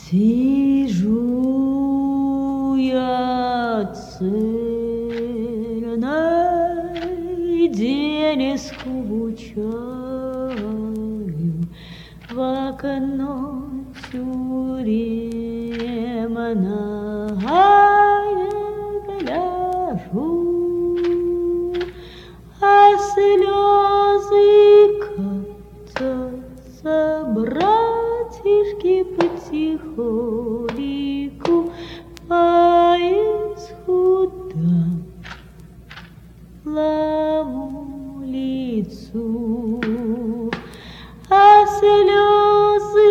Сижу я цельный день и скучаю, в окно тюремное гляжу, а слезы катятся, братишки, потихоньку по исхудалому лицу, а слезы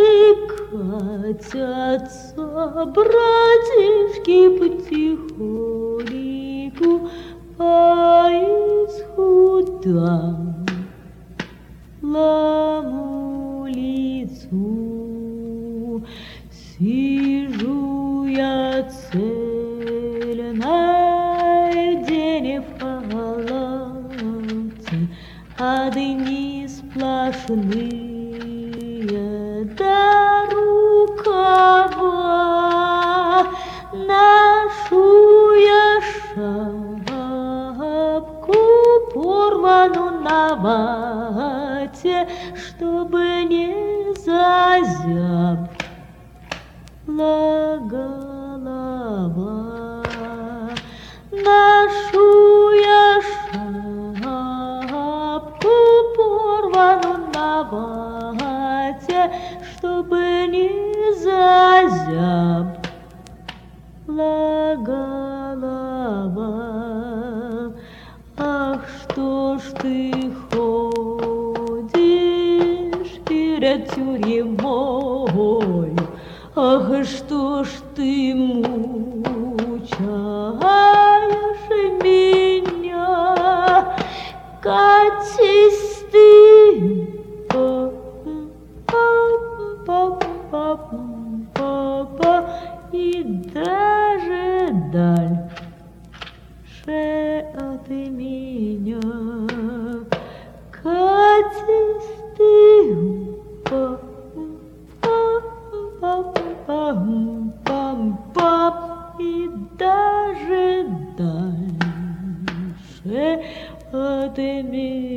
катятся, братишки, потихоньку по исхудалому лицу. Сижу я цельный день в палате, а дни сплошные до рукава. Ношу я шапку порвану на вате, чтобы не зазябла голова. Ношу я шапку порвану на вате, чтобы не зазябла голова. Ах, что ж ты ходишь перед тюрьмой, ах, что ж ты мучаешь меня, катись ты и даже дальше от меня. Катись ты и даже дальше от меня.